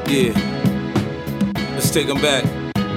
Yeah, let's take them back.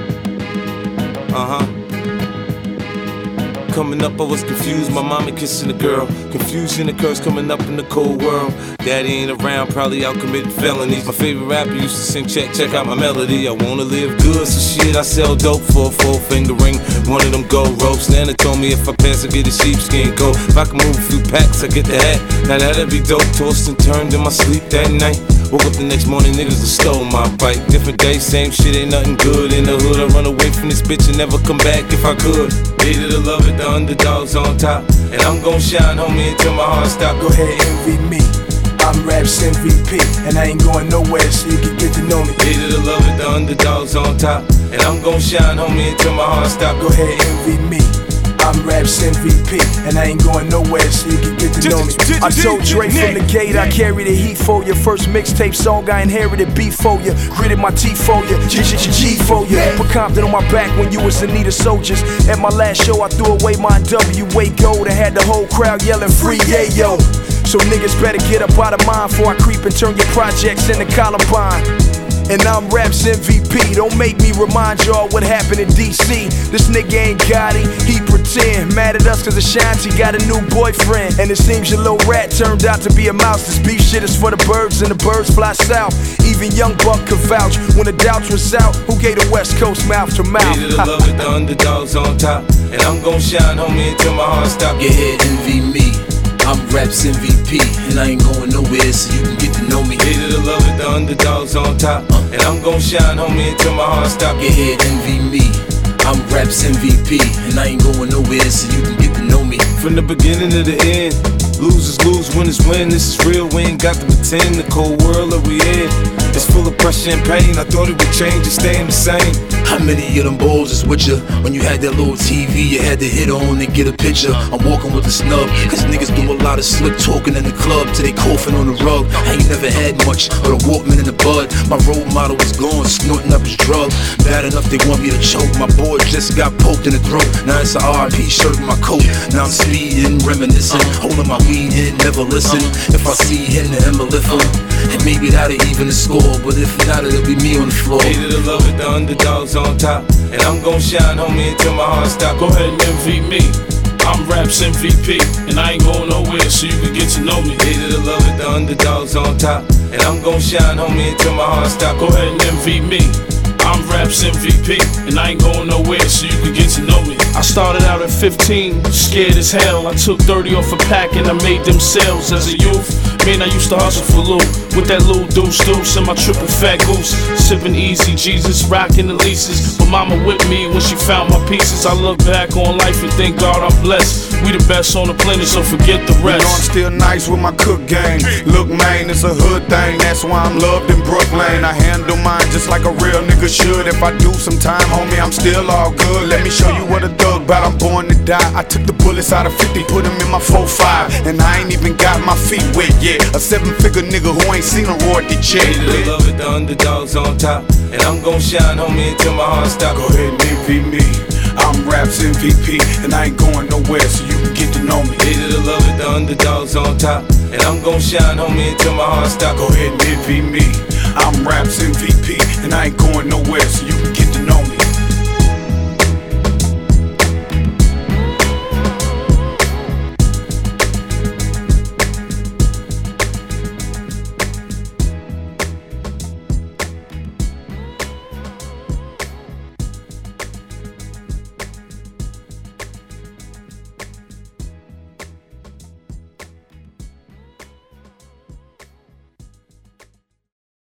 Coming up, I was confused, my mama kissing a girl. Confusion occurs coming up in the cold world. Daddy ain't around, probably out committing felonies. My favorite rapper used to sing, check out my melody. I wanna live good, so shit, I sell dope for a 4-finger ring. One of them gold ropes. Nana told me if I pass, I get a sheepskin coat. If I can move a few packs, I get the hat. Now that'd be dope, tossed and turned in my sleep that night. Woke up the next morning, niggas have stole my bike. Different day, same shit, ain't nothing good in the hood. I run away from this bitch and never come back if I could. Hated to love it, the underdog's on top. And I'm gon' shine, homie, until my heart stop. Go ahead, envy me. I'm Raps MVP, and I ain't going nowhere, so you can get to know me. Hated to love it, the underdog's on top. And I'm gon' shine, homie, until my heart stop. Go ahead, envy me. I'm Raps MVP, and I ain't going nowhere, so you can get to know me. I told Dre from the gate, I carry the heat for you. First mixtape song, I inherited beef for you. Gritted my teeth for you, G for you. Put Compton on my back when you was in need of soldiers. At my last show, I threw away my WA gold and had the whole crowd yelling free yayo. So niggas better get up out of mine before I creep and turn your projects into Columbine. And I'm Raps MVP, don't make me remind y'all what happened in DC. This nigga ain't got it, he pretend. Mad at us cause Ashanti got a new boyfriend. And it seems your little rat turned out to be a mouse. This beef shit is for the birds and the birds fly south. Even Young Buck could vouch when the doubts was out. Who gave the West Coast mouth to mouth? Hated to love it, the underdog's on top. And I'm gon' shine, homie, until my heart stop. Yeah, envy me. I'm Raps MVP, and I ain't going nowhere, so you can get to know me. Hated to love it, the underdog's on top. And I'm gon' shine, homie, until my heart stop. Yeah, envy me. I'm Raps MVP, and I ain't going nowhere, so you can get to know me. From the beginning to the end, losers lose, winners win. This is real, we ain't got to pretend. The cold world that we in, it's full of pressure and pain. I thought it would change, it's staying the same. How many of them balls is with ya? When you had that little TV, you had to hit on and get a picture. I'm walking with a snub, cause niggas do a lot of slick talking in the club till they coughing on the rug. I ain't never had much, but a Walkman in the bud. My role model was gone, snorting up his drug. Bad enough they want me to choke. My boy just got poked in the throat. Now it's a RIP shirt in my coat. Now I'm speeding, reminiscing, holding my weed in, never listen. If I see him, then I'ma lift him. And maybe that'll even the score, but if not, it'll be me on the floor. Hated to love it, the underdog's on top. And I'm gon' shine, homie, until my heart stop. Go ahead and envy me. I'm Raps MVP, and I ain't going nowhere, so you can get to know me. Hated to love it, the underdog's on top. And I'm gon' shine, homie, until my heart stop. Go ahead and envy me. I'm Raps MVP, and I ain't going nowhere, so you can get to know me. I started out at 15, scared as hell. I took 30 off a pack and I made them sales as a youth. Man, I used to hustle for loot with that little deuce and my triple fat goose. Sipping easy, Jesus, rocking the leases. But mama with me when she found my pieces. I look back on life and thank God I'm blessed. We the best on the planet, so forget the rest. You know I'm still nice with my cook game. Look, man, it's a hood thing. That's why I'm loved in Brooklyn. I handle mine just like a real nigga should. If I do some time, homie, I'm still all good. Let me show you what a thug bout. I'm born to die. I took the bullets out of 50, put them in my 4-5. And I ain't even got my feet wet yet. A 7-figure nigga who ain't seen a royalty check. Hated to love it, the underdog's on top. And I'm gon' shine, homie, until my heart stop. Go ahead and envy me. I'm Raps MVP, and I ain't going nowhere, so you can get to know me. Hated to love it, the underdog's on top. And I'm gon' shine, homie, until my heart stop. Go ahead and envy me. I'm Raps MVP, and I ain't going nowhere, so you can get to know me.